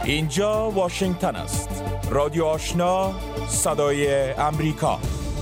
اینجا واشنگتن است. رادیو آشنا، صدای امریکا.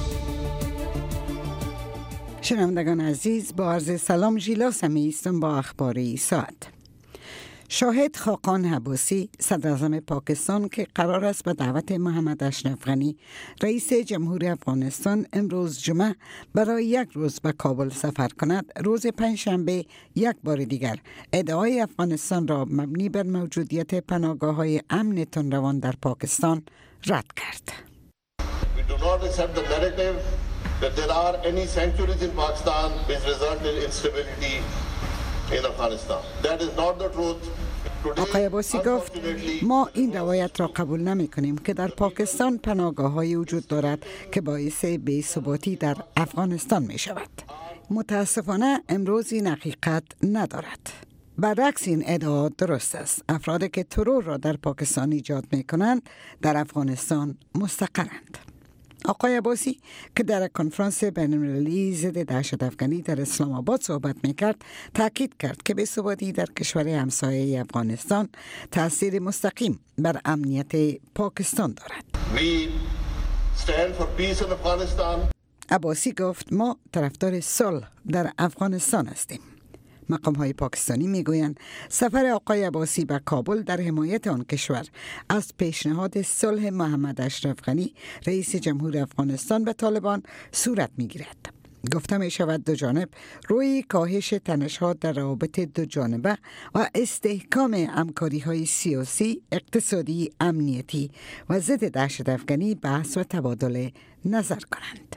شنوندگان عزیز، با عرض سلام ژیلا سمی هستم با اخبار ساعت. شاهد خاقان عباسی، صدراعظم پاکستان که قرار است به دعوت محمد اشرف غنی رئیس جمهور افغانستان امروز جمعه برای یک روز به کابل سفر کند، روز پنجشنبه یک بار دیگر ادعای افغانستان را مبنی بر موجودیت پناهگاه‌های امن تندروان در پاکستان رد کرد. We do not accept the narrative that there are any sanctuaries in Pakistan which result in instability in Afghanistan. That is not the truth. آقای عباسی گفت ما این روایت را قبول نمی کنیم که در پاکستان پناهگاه‌هایی وجود دارد که باعث بی‌ثباتی در افغانستان می شود. متاسفانه امروز این حقیقت ندارد. برعکس این ادعا درست است. افرادی که ترور را در پاکستان ایجاد می کنند در افغانستان مستقرند. آقای عباسی که در کنفرانس بین‌المللی ضد دهشت افغانی در اسلام آباد صحبت می‌کرد، تاکید کرد که بی‌ثباتی در کشور همسایه افغانستان تأثیر مستقیم بر امنیت پاکستان دارد. We stand for peace in Afghanistan. عباسی گفت ما طرفدار صلح در افغانستان هستیم. مقام‌های پاکستانی میگویند سفر آقای عباسی به کابل در حمایت آن کشور از پیشنهاد صلح محمد اشرف غنی رئیس جمهور افغانستان به طالبان صورت میگیرد. گفته می شود دو جانب روی کاهش تنش‌ها در روابط دو جانبه و استحکام همکاری‌های سیاسی، اقتصادی، امنیتی و ضد دهشت افغانی بحث و تبادل نظر کنند.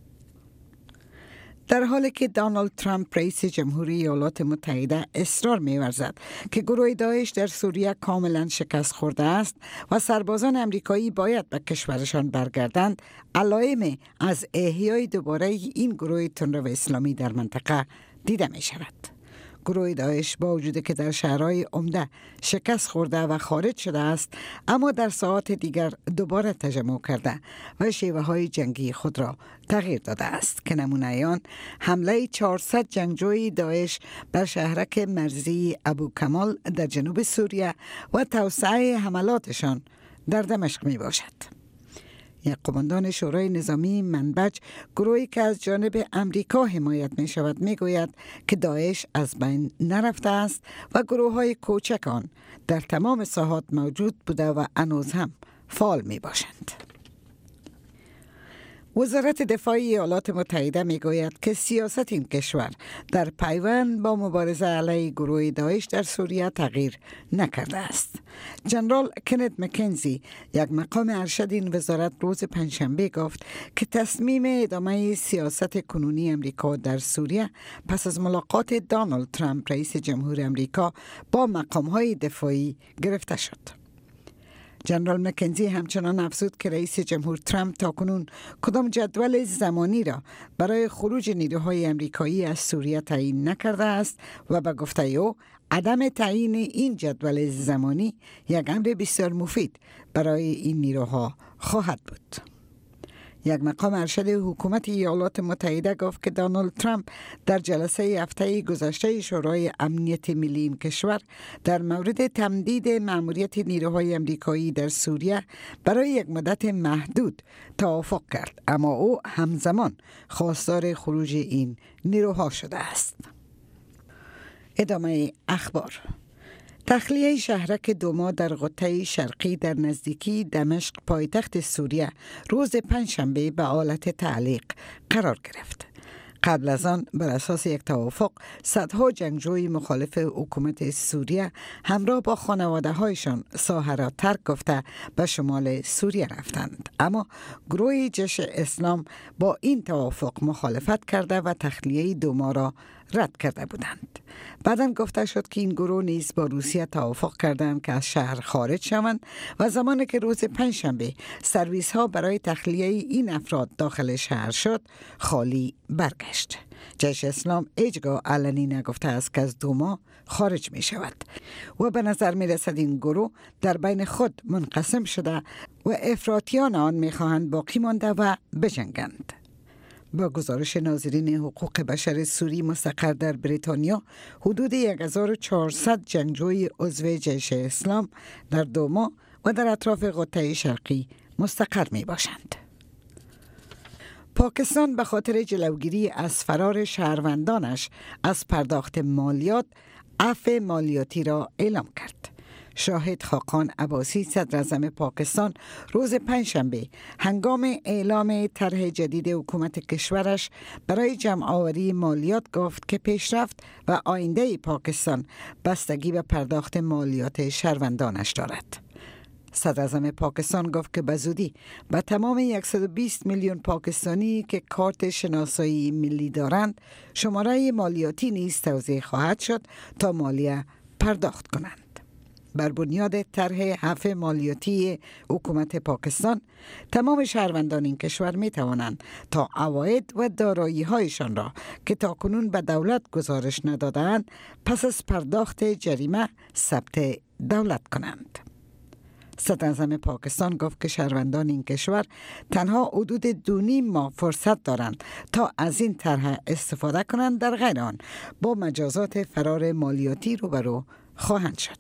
در حالی که دونالد ترامپ رئیس جمهوری ایالات متحده اصرار می‌ورزد که گروه داعش در سوریه کاملا شکست خورده است و سربازان امریکایی باید به کشورشان برگردند، علائم از احیای دوباره این گروه تندرو اسلامی در منطقه دیده می‌شود. گروه داعش با وجود که در شهرهای عمده شکست خورده و خارج شده است، اما در ساعات دیگر دوباره تجمع کرده و شیوه های جنگی خود را تغییر داده است که نمونه آن حمله 400 جنگجوی داعش بر شهرک مرزی ابو کمال در جنوب سوریه و توسعه حملاتشان در دمشق می باشد. یک قماندان شورای نظامی منبج، گروهی که از جانب امریکا حمایت می شود، می گوید که داعش از بین نرفته است و گروه های کوچک آن در تمام ساحات موجود بوده و هنوز هم فعال می باشند. وزارت دفاع ایالات متحده می گوید که سیاست این کشور در پیوند با مبارزه علیه گروه داعش در سوریه تغییر نکرده است. جنرال کنت مکنزی، یک مقام ارشد این وزارت، روز پنجشنبه گفت که تصمیم ادامه سیاست کنونی امریکا در سوریه پس از ملاقات دونالد ترامپ رئیس جمهور امریکا با مقام‌های دفاعی گرفته شد. جنرال مکنزی همچنان افزود که رئیس جمهور ترامپ تاکنون کدام جدول زمانی را برای خروج نیروهای امریکایی از سوریه تعیین نکرده است و به گفته او عدم تعیین این جدول زمانی یک امر بسیار مفید برای این نیروها خواهد بود. یک مقام ارشد حکومت ایالات متحده گفت که دونالد ترامپ در جلسه هفته گذشته شورای امنیت ملی این کشور در مورد تمدید مأموریت نیروهای امریکایی در سوریه برای یک مدت محدود توافق کرد، اما او همزمان خواستار خروج این نیروها شده است. ادامه اخبار. تخلیه شهرک دوما در قطعه شرقی در نزدیکی دمشق پایتخت سوریه روز پنجشنبه به حالت تعلیق قرار گرفت. قبل از آن بر اساس یک توافق صدها جنگجوی مخالف حکومت سوریه همراه با خانواده هایشان ساحه را ترک گفته به شمال سوریه رفتند، اما گروه جیش اسلام با این توافق مخالفت کرده و تخلیه دوما را رد کرده بودند. بعداً گفته شد که این گروه نیز با روسیه توافق کردند که از شهر خارج شوند و زمانی که روز پنجشنبه سرویس ها برای تخلیه این افراد داخل شهر شد، خالی برگشت. جیش اسلام هیچگاه علنی نگفته است که از دوما خارج می شود و به نظر می رسد این گروه در بین خود منقسم شده و افراطیان آن می خواهند باقی مانده و بجنگند. با گزارش ناظرین حقوق بشر سوری مستقر در بریتانیا، حدود 1400 جنگجوی عضو جیش اسلام در دوما و در اطراف قطعه شرقی مستقر می باشند. پاکستان به خاطر جلوگیری از فرار شهروندانش از پرداخت مالیات، عفو مالیاتی را اعلام کرد. شاهد خاقان عباسی صدر اعظم پاکستان روز پنجشنبه هنگام اعلام طرح جدید حکومت کشورش برای جمع آوری مالیات گفت که پیشرفت و آینده پاکستان بستگی به پرداخت مالیات شهروندانش دارد. صدر اعظم پاکستان گفت که به زودی به تمام 120 میلیون پاکستانی که کارت شناسایی ملی دارند شماره مالیاتی نیز توزیع خواهد شد تا مالیه پرداخت کنند. بر بنیاد طرح عفو مالیاتی حکومت پاکستان، تمام شهروندان این کشور می توانند تا عواید و دارایی هایشان را که تاکنون به دولت گزارش ندادند پس از پرداخت جریمه ثبت دولت کنند. صدر اعظم پاکستان گفت که شهروندان این کشور تنها حدود 2.5 ماه فرصت دارند تا از این طرح استفاده کنند، در غیر آن با مجازات فرار مالیاتی روبرو خواهند شد.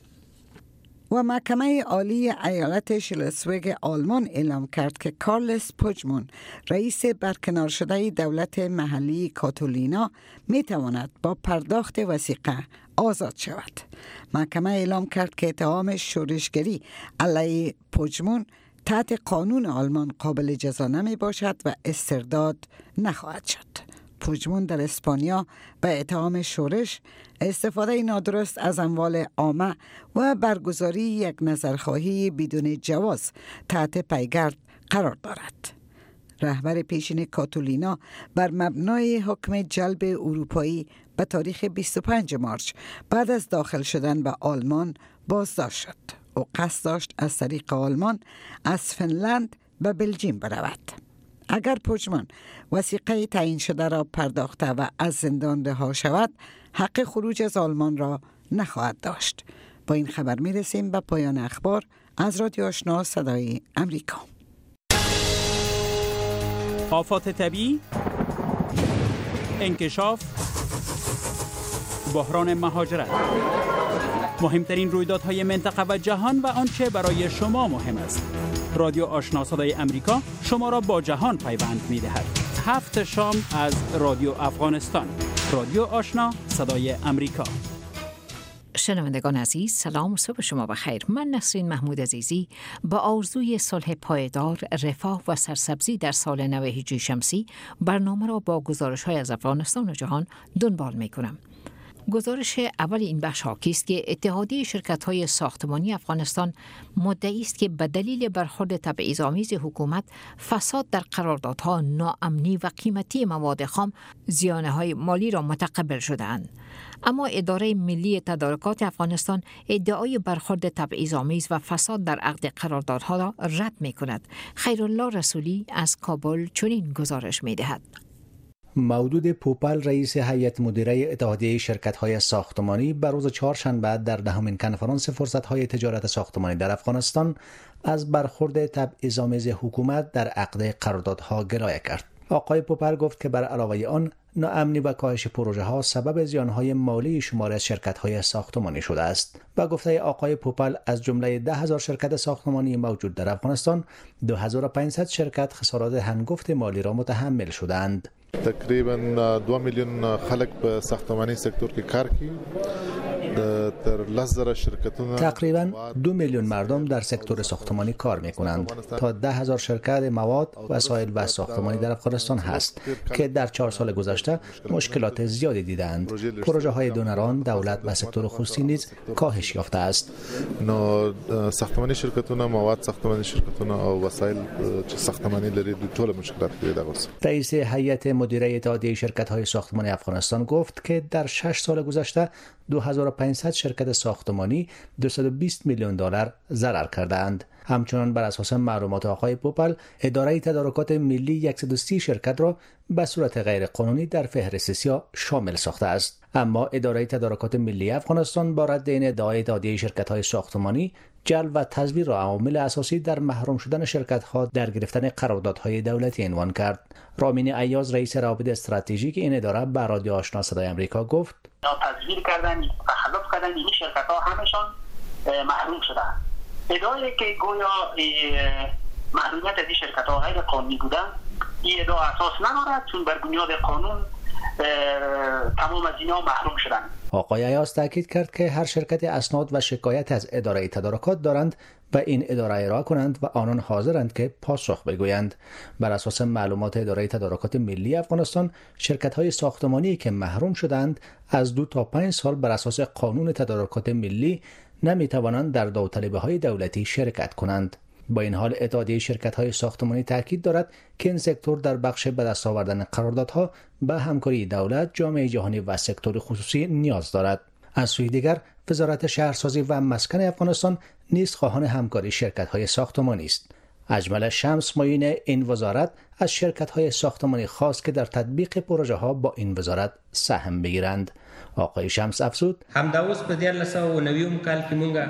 و محکمه عالی ایالت شلزویگ آلمان اعلام کرد که کارلس پوچمون، رئیس برکنار شده دولت محلی کاتولینا، می تواند با پرداخت وثیقه آزاد شود. محکمه اعلام کرد که اتهام شورشگری علیه پوچمون تحت قانون آلمان قابل جزا نمی باشد و استرداد نخواهد شد. پوچمون در اسپانیا به اتهام شورش، استفاده نادرست از اموال عامه و برگزاری یک نظرخواهی بدون جواز تحت پیگرد قرار دارد. رهبر پیشین کاتولینا بر مبنای حکم جلب اروپایی به تاریخ 25 مارچ بعد از داخل شدن به آلمان بازداشت شد. او قصد داشت از طریق آلمان از فنلند به بلژیم برود. اگر پوچمون وثیقه تعیین شده را پرداخته و از زندان رها شود، حق خروج از آلمان را نخواهد داشت. با این خبر می رسیم به پایان اخبار از رادیو آشنا صدای امریکا. آفات طبیعی، انکشاف، بحران مهاجرت، مهمترین رویدادهای منطقه و جهان و آنچه برای شما مهم است. رادیو آشنا صدای امریکا شما را با جهان پیوند می دهد. 7 شام از رادیو افغانستان. رادیو آشنا صدای امریکا. شنوندگان عزیز، سلام و صبح شما بخیر. من نسرین محمود عزیزی با آرزوی صلح پایدار، رفاه و سرسبزی در سال نو هجری شمسی برنامه را با گزارش‌های از افغانستان و جهان دنبال می‌کنم. گزارش اول این بخش حاکی است که اتحادیه شرکت‌های ساختمانی افغانستان مدعی است که به دلیل برخورد تبعیض‌آمیز حکومت، فساد در قراردادها، ناامنی و قیمتی مواد خام زیان‌های مالی را متقبل شده‌اند. اما اداره ملی تدارکات افغانستان ادعای برخورد تبعیض‌آمیز و فساد در عقد قراردادها را رد می‌کند. خیرالله رسولی از کابل چنین گزارش می‌دهد. مودود پوپل، رئیس هیئت مدیره اتحادیه شرکت‌های ساختمانی، به روز چهارشنبه در 10مین کنفرانس فرصت‌های تجارت ساختمانی در افغانستان از برخورد تبعیض‌آمیز حکومت در عقد قراردادها گلایه کرد. آقای پوپل گفت که بر علاوه آن، ناامنی و کاهش پروژه‌ها سبب زیان‌های مالی شماری از شرکت‌های ساختمانی شده است. با گفته آقای پوپل، از جمله 10,000 شرکت ساختمانی موجود در افغانستان، 2500 شرکت خسارات هنگفت مالی را متحمل شدند. تقریبا 2 میلیون خلک په ساختمانی سکتور کې کار کوي. در لزر شرکتونه تقریبا 2 میلیون مردم در سکتور ساختمانی کار میکنند. تا 10,000 شرکت مواد، وسایل و ساختمانی در افغانستان هست که در 4 سال گذشته مشکلات زیادی دیدند. پروژه های دونران، دولت و سکتور خصوصی نیز کاهش یافته است. ساختمانی شرکتونه، مواد ساختمانی شرکتونه او وسایل ساختمانی لري د ټول مشکلات دغه. رئیس هیئت مدیره اتحادیه شرکت‌های ساختمانی افغانستان گفت که در 6 سال گذشته 2500 شرکت ساختمانی 220 میلیون دلار ضرر کردند. همچنان بر اساس معلومات آقای پوپل، اداره تدارکات ملی 130 شرکت را به صورت غیر قانونی در فهرست سیاه شامل ساخته است. اما اداره تدارکات ملی افغانستان با رد این ادعای اتحادیه شرکت‌های ساختمانی، جلب و تزویر را عوامل اساسی در محروم شدن شرکت‌ها در گرفتن قراردادهای دولتی عنوان کرد. رامین ایاز رئیس روابط استراتژیک این اداره به رادیو آشنا صدای آمریکا گفت: تزویر کردن، تخلف کردن، این شرکت‌ها همشون محروم شدن. ادعایی که گویا محرومیت از این شرکت‌ها غیر قانونی بودن، این ادعا اساس ندارد، چون بر بنیاد قانون تمام از اینا محروم شدن. آقای ایاز تاکید کرد که هر شرکت اسناد و شکایت از اداره تدارکات دارند و این اداره ارائه کنند و آنان حاضرند که پاسخ بگویند. بر اساس معلومات اداره تدارکات ملی افغانستان، شرکت‌های ساختمانی که محروم شدند از 2 تا 5 سال بر اساس قانون تدارکات ملی نمی‌توانند در داوطلبی‌های دولتی شرکت کنند. با این حال اتحادیه شرکت‌های ساختمانی تاکید دارد که این سکتور در بخش به دست آوردن قراردادها به همکاری دولت، جامعه جهانی و سکتور خصوصی نیاز دارد. از سوی دیگر، وزارت شهرسازی و مسکن افغانستان نیز خواهان همکاری شرکت‌های ساختمانی است. اجمل شمس معین این وزارت از شرکت‌های ساختمانی خواست که در تطبیق پروژه‌ها با این وزارت سهم بگیرند. آقای شمس افزود: همداوس په 1990 کال کې مونږه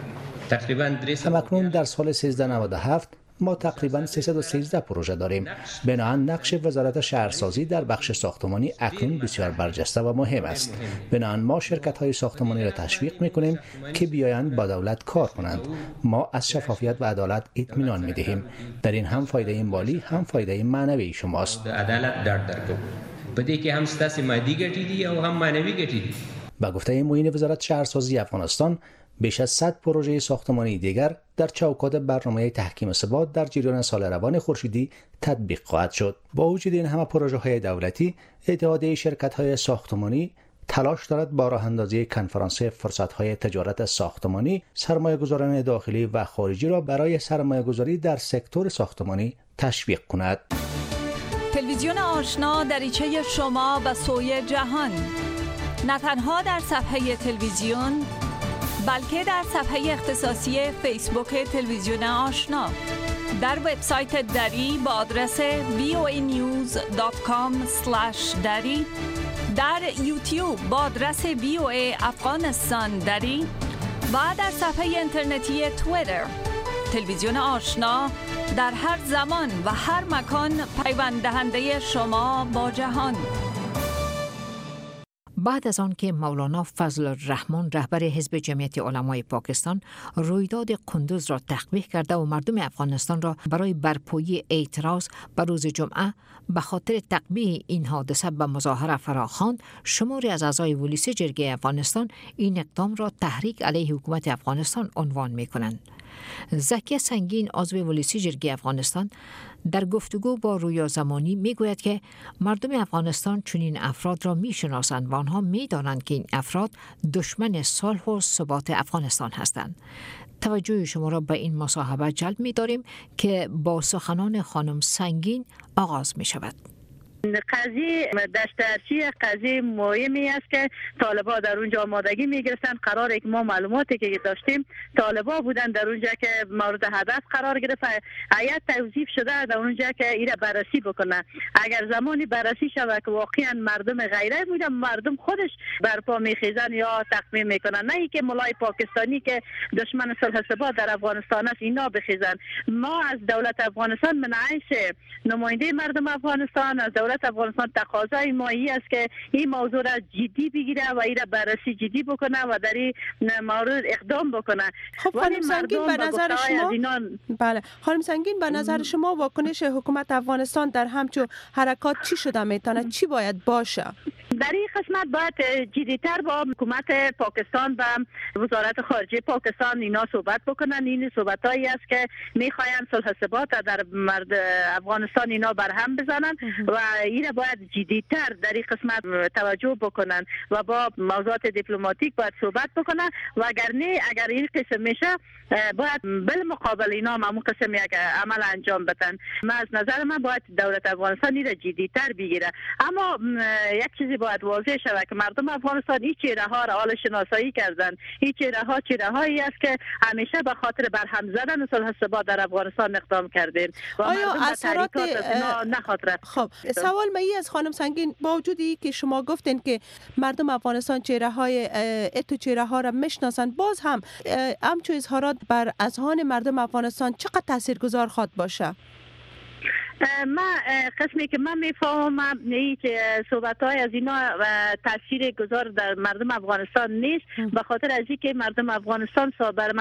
همکنون در سال 1397 ما تقریباً 313 پروژه داریم. بنابراین نقش وزارت شهرسازی در بخش ساختمانی اکنون بسیار برجسته و مهم است. بنابراین ما شرکت‌های ساختمانی را تشویق می‌کنیم که بیایند با دولت کار کنند. ما از شفافیت و عدالت اطمینان می‌دهیم. در این هم فایده مالی هم فایده معنوی شماست. عدالت درکو. په دې کې هم ستاسو مادي ګټې دي او هم معنوي ګټې دي. با گفته معین وزارت شهرسازی افغانستان، بیش از 100 پروژه ساختمانی دیگر در چوکات برنامه تحکیم ثبات در جریان سال روان خورشیدی تطبیق خواهد شد. با وجود این همه پروژه‌های دولتی، اتحادیه شرکت‌های ساختمانی تلاش دارد با راه اندازی کنفرانس فرصت‌های تجارت ساختمانی، سرمایه‌گذاران داخلی و خارجی را برای سرمایه‌گذاری در سکتور ساختمانی تشویق کند. تلویزیون آشنا دریچه شما به سوی جهان، نه تنها در صفحه تلویزیون بلکه در صفحه اختصاصی فیسبوک تلویزیون آشنا، در وبسایت دری با آدرس voanews.com/dari، در یوتیوب با آدرس VOA افغانستان دری و در صفحه اینترنتی توییتر. تلویزیون آشنا در هر زمان و هر مکان پیوند دهنده شما با جهان. بعد از آن که مولانا فضل الرحمن رهبر حزب جمعیت علمای پاکستان رویداد قندوز را تقبیح کرده و مردم افغانستان را برای برپایی اعتراض به روز جمعه به خاطر تقبیح این حادثه به مظاهره فراخواند، شماری از اعضای ولسی جرگه افغانستان این اقدام را تحریک علیه حکومت افغانستان عنوان می‌کنند. زکیه سنگین عضو ولسی جرگه افغانستان در گفتگو با رویا زمانی میگوید که مردم افغانستان چنین افراد را میشناسند و آنها میدانند که این افراد دشمن صلح و ثبات افغانستان هستند. توجه شما را به این مصاحبه جلب می‌داریم که با سخنان خانم سنگین آغاز می شود. قضیه دشترچی قضیه مهمی است که طالبا در اونجا آمادگی میگرفتن. قراره که ما معلوماتی که داشتیم طالبا بودن در اونجا که مورد هدف قرار گرفت. هیئت توظیف شده در اونجا که اینا بررسی بکنه. اگر زمانی بررسی شود که واقعا مردم غیره بودن، مردم خودش برپا میخیزن یا تقویم میکنن، نه اینکه ملای پاکستانی که دشمن صلح و ثبات در افغانستان است اینا بخیزن. ما از دولت افغانستان من حیث نماینده مردم افغانستان از دولت افغانستان تقاضای ما است که این موضوع را جدی بگیره و این را بررسی جدی بکنه و در این مورد اقدام بکنه. خب خانم سنگین به نظر شما بله خانم سنگین به نظر شما واکنش حکومت افغانستان در همچون حرکات چی شده میتونه؟ چی باید باشه؟ در این قسمت باید جدی‌تر با حکومت پاکستان و وزارت خارجه پاکستان اینا صحبت بکنن. این صحبتایی است که میخواین صلح و ثبات در افغانستان اینا برهم بزنن و این باید جدی‌تر در این قسمت توجه بکنن و با موضوعات دیپلماتیک باید صحبت بکنن و اگر این قسم میشه باید بالمقابل اینا همون قسم یک عمل انجام بدن. من از نظر من باید دولت افغانستان این را جدی‌تر بگیره. اما یک چیزی باید باید واضح شود که مردم افغانستان این چهره ها را حال شناسایی کردن. این چهره هایی است که همیشه به خاطر برهم زدن صلح ثبات در افغانستان اقدام کردیم و آیا اثرات نخاطره. خب سوال می از خانم سنگین، با وجودی که شما گفتین که مردم افغانستان چهره ها را میشناسن، باز هم همچون اظهارات بر اذهان مردم افغانستان چقدر تاثیرگذار خواد باشه؟ قسمی که من میفهمم اینه که صحبت‌های از اینا تاثیر گذار در مردم افغانستان نیست، به خاطر از اینکه مردم افغانستان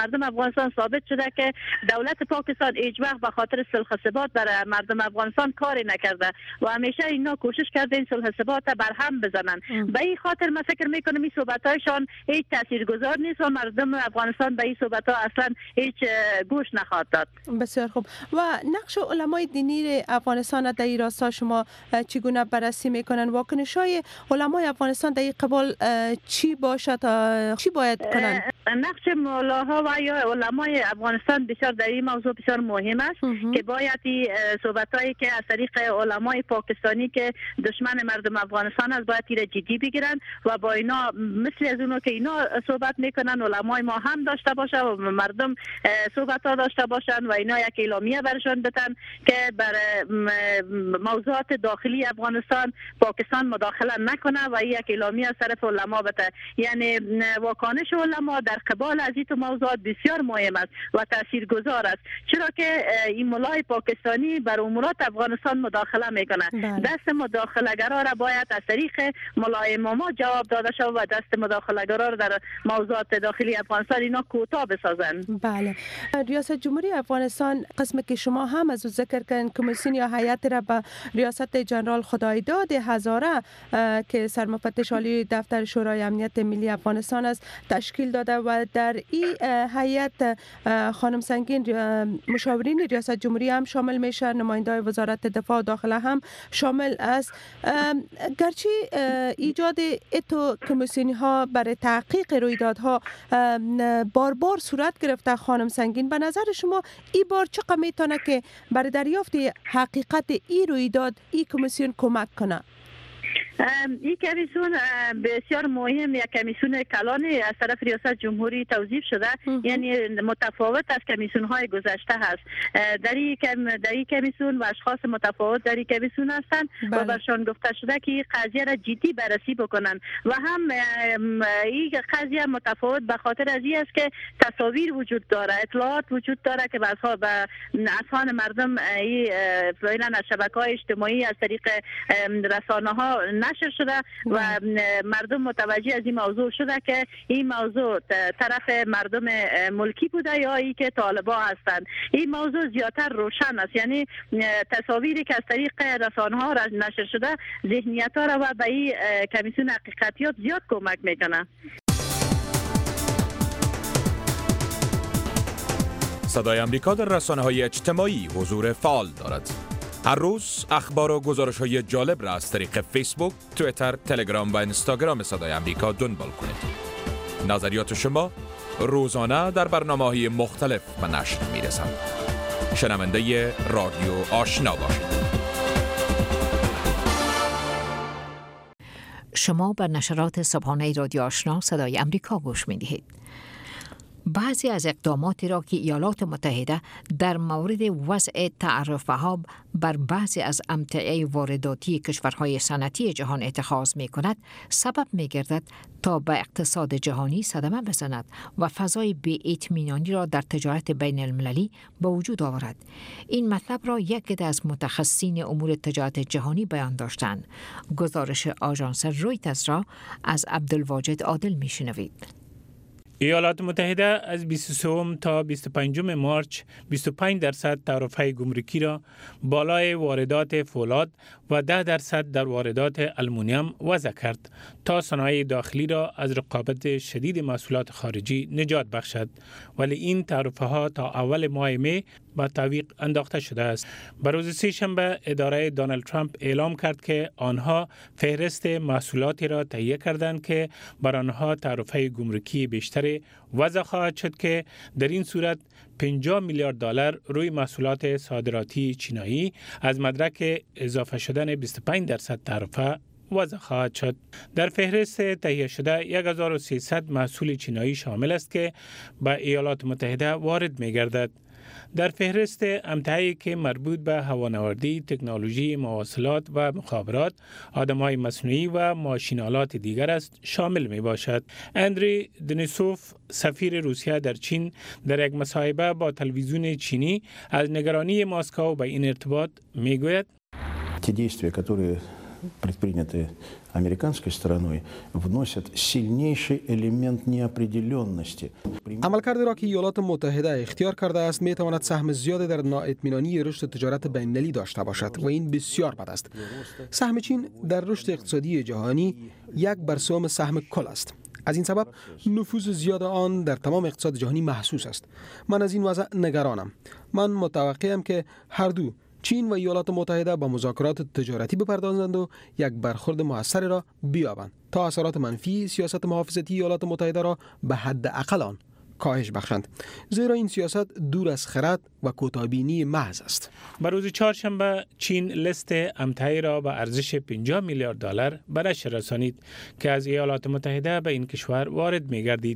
ثابت شده که دولت پاکستان هیچ وقت به خاطر صلح ثبات برای مردم افغانستان کاری نکرده و همیشه اینا کوشش کرده این صلح ثبات بر هم بزنن. به این خاطر من فکر میکنم این صحبت‌هایشان هیچ تاثیرگذار نیست و مردم افغانستان به این صحبت‌ها اصلا هیچ گوش نخواهد داد. بسیار خوب. و نقش علمای دینی افغانستان در این راستا شما چگونه بررسی میکنن؟ واکنش‌های علمای افغانستان در این قبال چی باشه تا چی باید کنن؟ نقش مولاها و یا علمای افغانستان بسیار در این موضوع بسیار مهم است که باید این صحبتایی که از طریق علمای پاکستانی که دشمن مردم افغانستان است باید این جدی بگیرن و با اینا مثل از اونو که اینا صحبت میکنن علمای ما هم داشته باشه و مردم صحبت ها داشته باشن و اینا یک اعلامیه برشان بدن که بر موضوعات داخلی افغانستان پاکستان مداخله نکنه و یک اعلامیه از طرف علما بده. یعنی واکنش علما در قبال از این موضوعات بسیار مهم است و تاثیرگذار است، چرا که این مولای پاکستانی بر امورات افغانستان مداخله میکنه. دست مداخله‌گرا را باید از طریق مولای ما جواب داده شود و دست مداخله‌گرا را در موضوعات داخلی افغانستان اینا کوتاه بسازن. بله. ریاست جمهوری افغانستان قسمی که شما هم از ذکر کردن کمیسیون یا هیئت را به ریاست جنرال خدایداد هزاره که سرمفتش عالی دفتر شورای امنیت ملی افغانستان است تشکیل داده و در این هیئت خانم سنگین مشاورین ریاست جمهوری هم شامل میشه، نمایندای وزارت دفاع و داخله هم شامل است. گرچه ایجاد ایتو کمیسیونی ها برای تحقیق رویدادها بار بار صورت گرفته، خانم سنگین به نظر شما این بار چقدر میتونه که برای دریافت حقیقت این رویداد این کمیسیون کمک کنه؟ این کمیسیون بسیار مهم، یک کمیسیون کلانی از طرف ریاست جمهوری توظیف شده، یعنی متفاوت از کمیسیون های گذشته هست. در این کمیسیون و اشخاص متفاوت در این کمیسیون هستند و برشان گفته شده که این قضیه را جدی بررسی بکنن و هم این قضیه متفاوت به خاطر از این است که تصاویر وجود داره، اطلاعات وجود داره که به اذهان مردم فعلا از شبکه‌های اجتماعی از طریق رسانه‌ها نشر شده و مردم متوجه از این موضوع شده که این موضوع طرف مردم ملکی بوده یا ای که طالبا هستند. این موضوع زیادتر روشن است، یعنی تصاویری که از طریق رسانه‌ها نشر شده ذهنیت‌ها را و به این کمیسیون حقیقتیات زیاد کمک میکنه. صدای آمریکا در رسانه‌های اجتماعی حضور فعال دارد. هر روز اخبار و گزارش‌های جالب را از طریق فیسبوک، توییتر، تلگرام و اینستاگرام صدای آمریکا دنبال کنید. نظریات شما روزانه در برنامه‌های مختلف به نشر می‌رسند. شنونده رادیو آشنا باشید. شما بر نشرات صبحانه رادیو آشنا صدای آمریکا گوش می‌دهید. بعضی از اقداماتی را که ایالات متحده در مورد وضع تعرفه‌ها بر بعضی از امتعه وارداتی کشورهای صنعتی جهان اتخاذ می کند سبب می گردد تا به اقتصاد جهانی صدمه بزند و فضای بی‌اطمینانی را در تجارت بین المللی به وجود آورد. این مطلب را یکی از متخصصین امور تجارت جهانی بیان داشتند. گزارش آژانس رویترز را از عبدالواجد عادل می شنوید. ایالات متحده از 23 تا 25 مارچ 25% تعرفه گمرکی را بالای واردات فولاد و 10% در واردات آلومینیوم وضع کرد تا صنایع داخلی را از رقابت شدید محصولات خارجی نجات بخشد، ولی این تعرفه ها تا اول ماه می به تعویق انداخته شده است. به روز سه‌شنبه اداره دونالد ترامپ اعلام کرد که آنها فهرست محصولاتی را تهیه کردند که بر آنها تعرفه گمرکی بیشتری وضع خواهد شد که در این صورت 50 میلیارد دلار روی محصولات صادراتی چینایی از مدرک اضافه شدن 25% تعرفه وضع خواهد شد. در فهرست تهیه شده 1300 محصول چینایی شامل است که به ایالات متحده وارد می گردد. در فهرست امتعی که مربوط به هوانوردی، تکنولوژی مواصلات و مخابرات، آدم‌های مصنوعی و ماشین‌آلات دیگر است شامل می باشد. اندری دنیسوف سفیر روسیه در چین در یک مصاحبه با تلویزیون چینی از نگرانی مسکو به این ارتباط می گوید предпринятые американской стороной, вносят сильнейший элемент неопределенности. عملکرد را که ایالات متحده اختیار کرده است می تواند سهم زیادی در نااطمینانی رشد تجارت بین‌المللی داشته باشد و این بسیار بد است. سهم چین در رشد اقتصادی جهانی 1/3 سهم کل است. از این سبب نفوذ زیاد آن در تمام اقتصاد جهانی محسوس است. من از این وضع نگرانم. من متوقعم که هر دو چین و ایالات متحده با مذاکرات تجارتی بپردازند و یک برخورد موثر را بیابند تا اثرات منفی سیاست محافظتی ایالات متحده را به حد اقل آن کاهش بخشند، زیرا این سیاست دور از خرد و کوتاه‌بینی محض است. بر روز چهارشنبه چین لیست امتعی را به ارزش 50 میلیارد دلار به نشر رسانید که از ایالات متحده به این کشور وارد می‌گردید.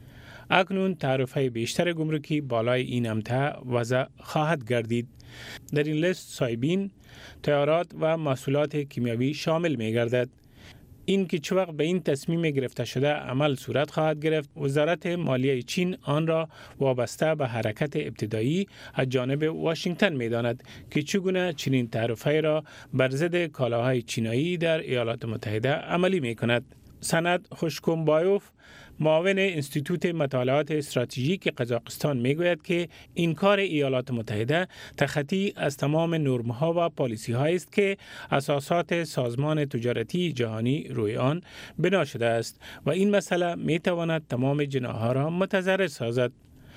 اکنون تعرفه بیشتر گمرکی بالای این امتع وضع خواهد گردید. در این لیست سایبین، طیارات و محصولات کیمیاوی شامل می گردد. این که چه وقت به این تصمیم گرفته شده عمل صورت خواهد گرفت، وزارت مالیه چین آن را وابسته به حرکت ابتدایی از جانب واشنگتن می داند که چگونه چنین تعرفه را بر ضد کالاهای چینایی در ایالات متحده عملی می کند. سند خوشکومبایوف، معاون انستیتوت مطالعات استراتژیک قزاقستان میگوید که این کار ایالات متحده تخطی از تمام نرم‌ها و پالیسی‌هایی است که اساسات سازمان تجارتی جهانی روی آن بنا شده است و این مسئله میتواند تمام جناح‌ها را متضرر سازد.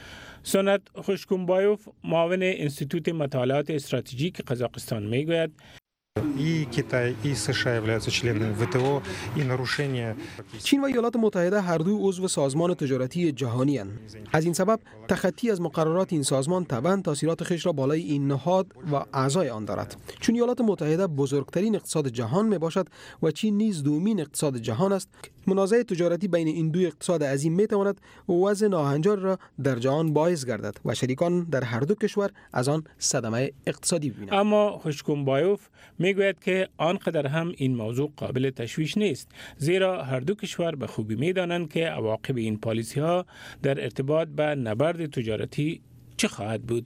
سند خوشکومبایوف، معاون انستیتوت مطالعات استراتژیک قزاقستان میگوید И Китай, и США являются членами ВТО, и нарушение... چین و ایالات متحده هر دو عضو سازمان تجارتی جهانی اند. از این سبب تخطی از مقررات این سازمان طبعا تاثیرات خویش را بالای این نهاد و اعضای آن دارد. چون ایالات متحده بزرگترین اقتصاد جهان می باشد و چین نیز دومین اقتصاد جهان است، منازعه تجارتی بین این دو اقتصاد عظیم می تواند وضع ناهنجار را در جهان باعث گردد و شریکان در هر دو کشور از آن صدمه اقتصادی ببینند. اما خوشکومبایوف میگوید که آنقدر هم این موضوع قابل تشویش نیست، زیرا هر دو کشور به خوبی میدانند که عواقب این پالیسی ها در ارتباط به نبرد تجارتی چه خواهد بود.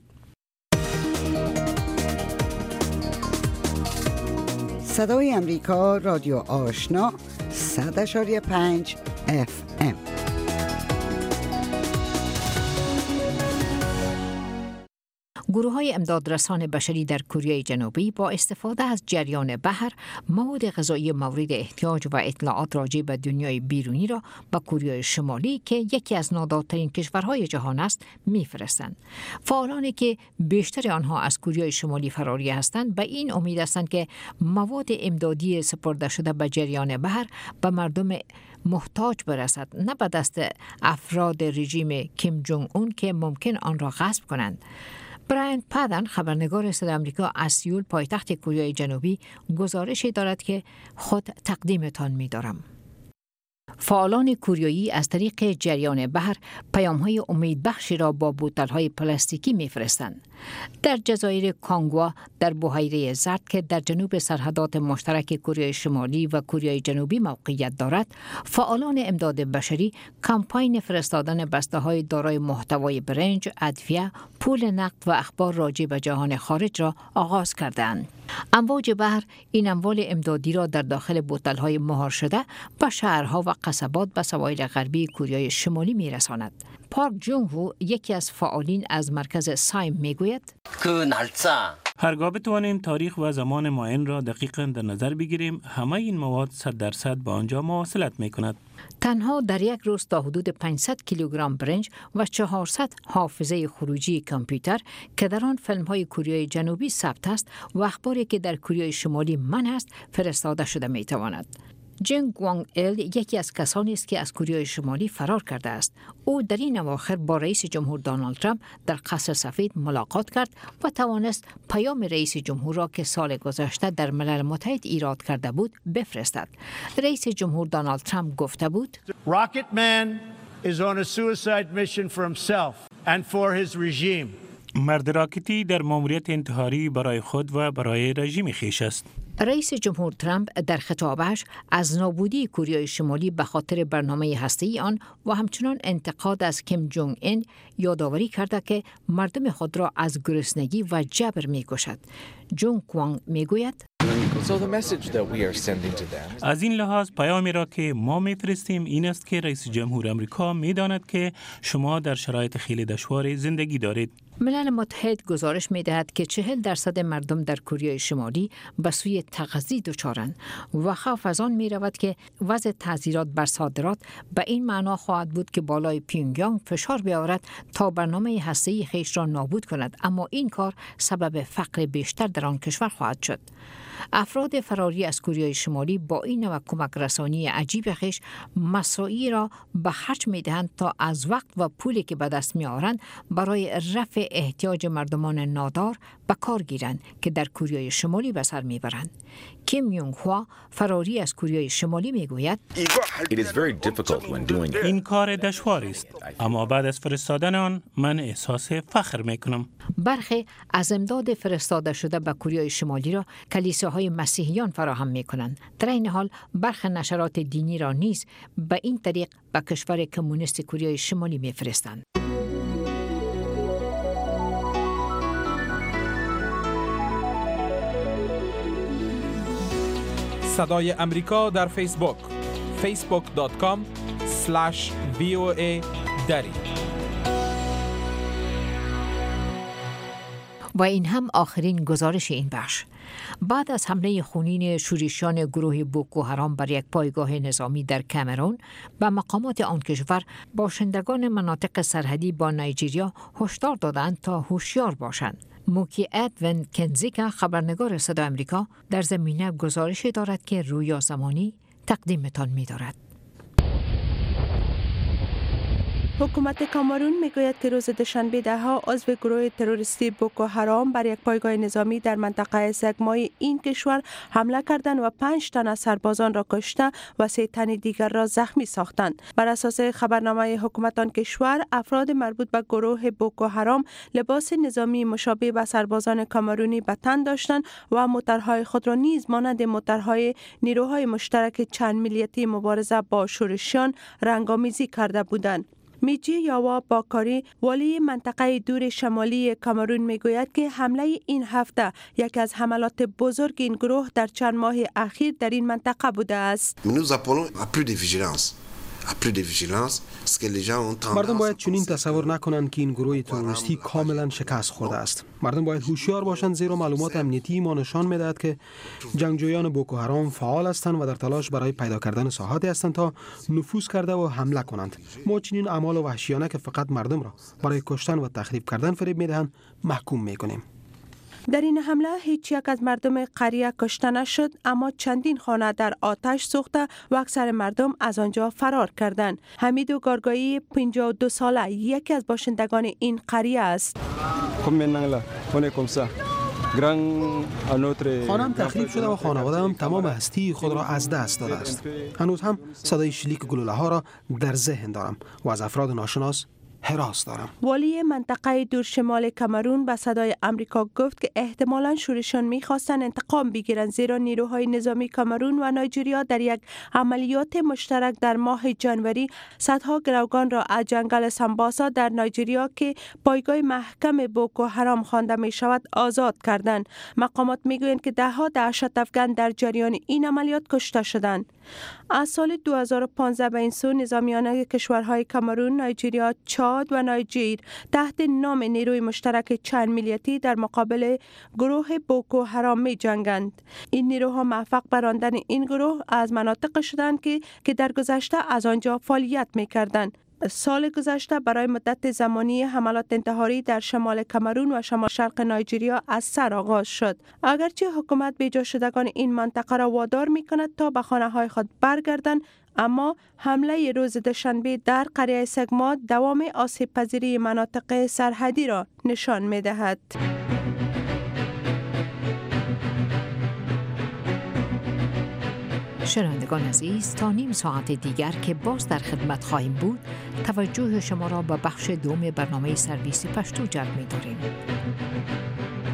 صدای امریکا، رادیو آشنا، 100.5 FM. گروه‌های امدادرسان بشری در کره جنوبی با استفاده از جریان بحر مواد غذایی مورد احتیاج و اطلاعات راجع به دنیای بیرونی را به کره شمالی که یکی از نادارترین کشورهای جهان است می‌فرستند. فعالانی که بیشتر آنها از کره شمالی فراری هستند به این امید هستند که مواد امدادی سپرده شده به جریان بحر به مردم محتاج برسد، نه به دست افراد رژیم کیم جونگ اون که ممکن آن را غصب کنند. برایان پادن، خبرنگار صدای آمریکا از سئول پایتخت کره جنوبی، گزارشی دارد که خود تقدیمتان می‌دارم. فعالان کوریایی از طریق جریان بحر پیام‌های امیدبخشی را با بوتل‌های پلاستیکی می‌فرستند. در جزایر کانگوا در بحیره زرد که در جنوب سرحدات مشترک کره شمالی و کره جنوبی موقعیت دارد، فعالان امداد بشری کمپاین فرستادن بسته‌های دارای محتوای برنج، ادویه، پول نقد و اخبار راجع به جهان خارج را آغاز کردند. امواج بحر این اموال امدادی را در داخل بوتل‌های مهار شده به شهرها و قصبات به سواحل غربی کره شمالی می‌رساند. پارک جونگ هو، یکی از فعالین از مرکز سایم، میگوید هرگاه بتوانیم تاریخ و زمان معین را دقیقاً در نظر بگیریم، همه این مواد 100% به آنجا مواصلت می‌کند. تنها در یک روز تا حدود 500 کیلوگرم برنج و 400 حافظه خروجی کامپیوتر که در آن فیلم‌های کره جنوبی ثبت است و اخباری که در کره شمالی منع است فرستاده شده می‌تواند. جنگ وانگ ایل یکی از کسانی است که از کره شمالی فرار کرده است. او در این اواخر با رئیس جمهور دونالد ترامپ در قصر سفید ملاقات کرد و توانست پیام رئیس جمهور را که سال گذشته در ملل متحد ایراد کرده بود بفرستد. رئیس جمهور دونالد ترامپ گفته بود: Rocket Man is on a suicide mission for himself and for his regime. مرد راکتی در ماموریت انتحاری برای خود و برای رژیم خویش است. رئیس جمهور ترامپ در خطابش از نابودی کره شمالی به خاطر برنامه هسته‌ای آن و همچنان انتقاد از کیم جونگ این یادآوری کرده که مردم خود را از گرسنگی و جبر می‌کشد. جون کوانگ میگوید: از این لحاظ پیامی را که ما میفرستیم این است که رئیس جمهور امریکا میداند که شما در شرایط خیلی دشوار زندگی دارید. ملل متحد گزارش می‌دهد که 40% مردم در کره شمالی به سوی تغذیه دچارند و خوف از آن می‌رود که وضع تعزیرات بر صادرات به این معنا خواهد بود که بالای پیونگیانگ فشار بیاورد تا برنامه هسته‌ای خویش را نابود کند، اما این کار سبب فقر بیشتر در آن کشور خواهد شد. افراد فراری از کره شمالی با این نوع کمک رسانی عجیب خویش مساعی را به خرج می‌دهند تا از وقت و پولی که به دست می‌آورند برای رفع احتیاج مردمان نادار به کار گیرند که در کره شمالی به سر می‌برند. کیم یونگ هوا فراری از کره شمالی میگوید: این کار دشوار است، اما بعد از فرستادن آن من احساس فخر می‌کنم. برخی از امداد فرستاده شده به کره شمالی را کلیساهای مسیحیان فراهم می‌کنند. در این حال برخی نشرات دینی را نیز به این طریق به کشور کمونیست کره شمالی می‌فرستند. صدای امریکا در فیسبوک facebook.com/VOA دری. و این هم آخرین گزارش این بخش. بعد از حمله خونین شورشیان گروه بوکو حرام بر یک پایگاه نظامی در کامرون، به مقامات آن کشور باشندگان مناطق سرحدی با نایجریا هشدار دادند تا هوشیار باشند. موکی ادون کنزیکا خبرنگار صدای امریکا در زمینه گزارشی دارد که رویا زمانی تقدیمتان می‌دارد. حکومت کامرون میگوید که روز دوشنبه ده‌ها عضو گروه تروریستی بوکو حرام بر یک پایگاه نظامی در منطقه سگمای این کشور حمله کردند و 5 تن از سربازان را کشته و 3 تن دیگر را زخمی ساختند. بر اساس خبرنامه حکومت آن کشور، افراد مربوط به گروه بوکو حرام لباس نظامی مشابه به سربازان کامرونی به تن داشتند و موترهای خود را نیز مانند موترهای نیروهای مشترک چند ملیتی مبارزه با شورشیان رنگامیزی کرده بودند. میجی یاوا باکاری والی منطقه دور شمالی کامرون میگوید که حمله این هفته یکی از حملات بزرگ این گروه در چند ماه اخیر در این منطقه بوده است. مردم باید چنین تصور نکنند که این گروه تروریستی کاملا شکست خورده است. مردم باید هوشیار باشند، زیرا معلومات امنیتی ما نشان می‌دهد که جنگجویان بوکو حرام فعال هستند و در تلاش برای پیدا کردن ساحاتی هستند تا نفوذ کرده و حمله کنند. ما چنین اعمال وحشیانه که فقط مردم را برای کشتن و تخریب کردن فریب می‌دهند محکوم می‌کنیم. در این حمله هیچ یک از مردم قریه کشته نشد، اما چندین خانه در آتش سوخته و اکثر مردم از آنجا فرار کردند. حمیدو گارگایی 52 ساله یکی از باشندگان این قریه است. خانم تخریب شده و خانواده‌ام تمام هستی خود را از دست داده است. هنوز هم صدای شلیک گلوله ها را در ذهن دارم و از افراد ناشناس هراس دارم. والی منطقه دور شمال کامرون به صدای امریکا گفت که احتمالاً شورشیان می‌خواستند انتقام بگیرند، زیرا نیروهای نظامی کامرون و نایجریا در یک عملیات مشترک در ماه ژانویه صدها گروگان را از جنگل سمباسا در نایجریا که پایگاه محکم بوکو حرام خوانده می‌شود آزاد کردند. مقامات می‌گویند که ده‌ها دهشت افغان در جریان این عملیات کشته شدند. از سال 2015 به این سو نظامیان کشورهای کامرون، نایجریا، چاد و نایجیر تحت نام نیروی مشترک چند ملیتی در مقابل گروه بوکو حرام می جنگند. این نیروها موفق به راندن این گروه از مناطق شدند که در گذشته از آنجا فعالیت می کردند. سال گذشته برای مدت زمانی حملات انتحاری در شمال کامرون و شمال شرق نایجریا از سر آغاز شد. اگرچه حکومت بیجا شدگان این منطقه را وادار می کند تا به خانه های خود برگردند، اما حمله روز دوشنبه در قریه سگما دوام آسیب پذیری مناطق سرحدی را نشان می دهد. شنوندگان عزیز، تا نیم ساعت دیگر که باز در خدمت خواهیم بود، توجه شما را به بخش دوم برنامه سرویس پشتو جلب می داریم.